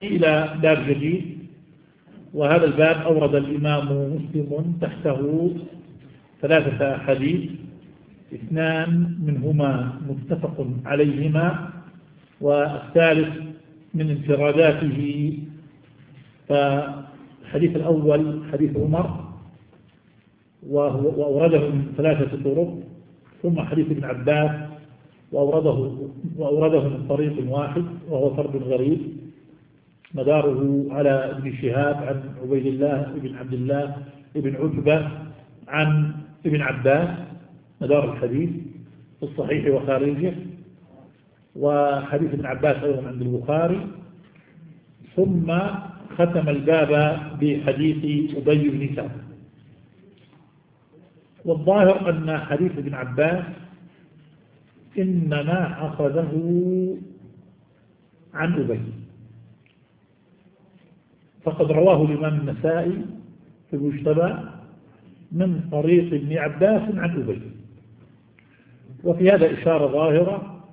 إلى باب جديد، وهذا الباب أورد الإمام مسلم تحته 3 أحاديث، 2 منهما متفق عليهما، والثالث من انفراداته. فالحديث الأول حديث عمر وأورده من 3 طرق، ثم حديث ابن عباس وأورده من طريق واحد وهو فرد غريب مداره على ابن شهاب عن عبيد الله بن عبد الله بن عتبة عن ابن عباس مدار الحديث في الصحيح وخارجه، وحديث ابن عباس أيضا عند البخاري. ثم ختم الباب بحديث أبي بن كعب. والظاهر أن حديث ابن عباس إنما أخذه عن أبي، فقد رواه الإمام النسائي في المجتبى من طريق ابن عباس عن أبي. وفي هذا إشارة ظاهرة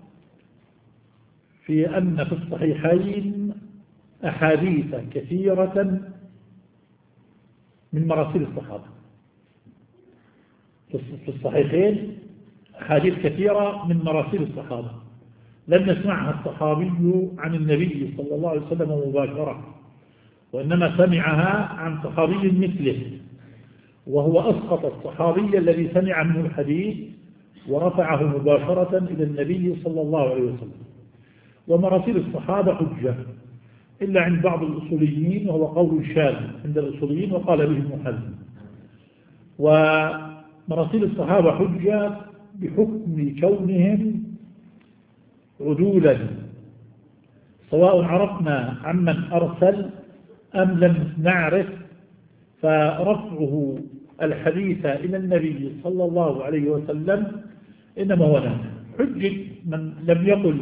في أن في الصحيحين أحاديث كثيرة من مراسيل الصحابة. في الصحيحين أحاديث كثيرة من مراسيل الصحابة لم يسمعها الصحابي عن النبي صلى الله عليه وسلم مباشرة، وإنما سمعها عن صحابي مثله، وهو أسقط الصحابي الذي سمع منه الحديث ورفعه مباشرة إلى النبي صلى الله عليه وسلم. ومراسيل الصحابة حجة إلا عند بعض الأصوليين، وهو قول شاذ عند الأصوليين وقال به ابن حزم. ومراسيل الصحابة حجة بحكم كونهم عدولا، سواء عرفنا عمن أرسل أم لم نعرف، فرفعه الحديث إلى النبي صلى الله عليه وسلم إنما هو نافع. حجة من لم يقل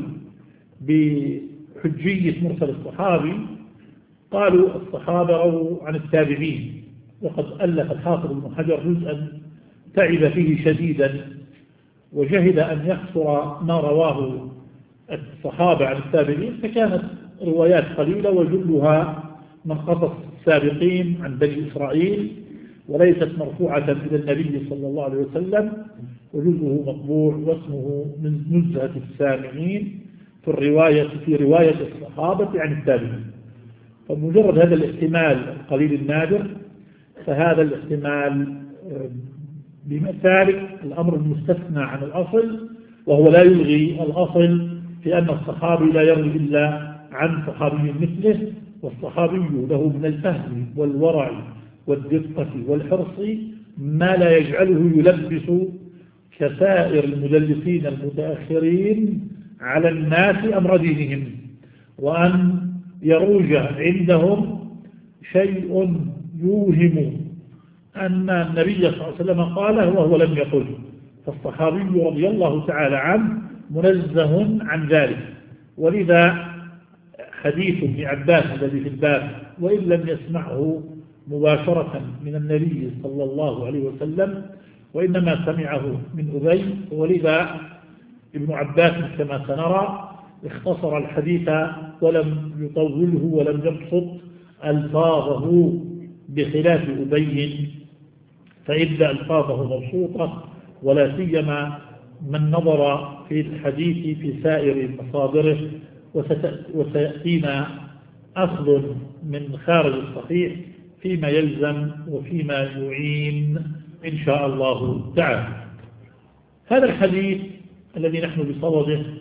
بحجية مرسل الصحابي قالوا الصحابة رووا عن التابعين، وقد ألف الحافظ ابن حجر جزءا تعب فيه شديدا وجهد أن يحصر ما رواه الصحابة عن التابعين، فكانت روايات قليلة وجلها من قصص السابقين عن بني إسرائيل وليست مرفوعة إلى النبي صلى الله عليه وسلم، وجزءه مطبوع واسمه من نزهة السامعين في رواية الصحابة عن التابعين. فمجرد هذا الاحتمال القليل النادر، فهذا الاحتمال بمثال الأمر المستثنى عن الأصل، وهو لا يلغي الأصل في أن الصحابي لا يروي إلا عن صحابي مثله، والصحابي له من الفهم والورع والدقة والحرص ما لا يجعله يلبس كسائر المدلسين المتأخرين على الناس أمر دينهم، وأن يروج عندهم شيء يوهم أن النبي صلى الله عليه وسلم قاله وهو لم يقل. فالصحابي رضي الله تعالى عنه منزه عن ذلك. ولذا حديث ابن عباس الذي في الباب وإن لم يسمعه مباشرة من النبي صلى الله عليه وسلم وإنما سمعه من أبي، ولذا ابن عباس كما سنرى اختصر الحديث ولم يطوله ولم يبسط ألفاظه بخلاف أبي، فإن ألفاظه مبسوطة، ولا سيما من نظر في الحديث في سائر مصادره. وسيأتينا أخذ من خارج الصحيح فيما يلزم وفيما يعين إن شاء الله تعالى. هذا الحديث الذي نحن بصدده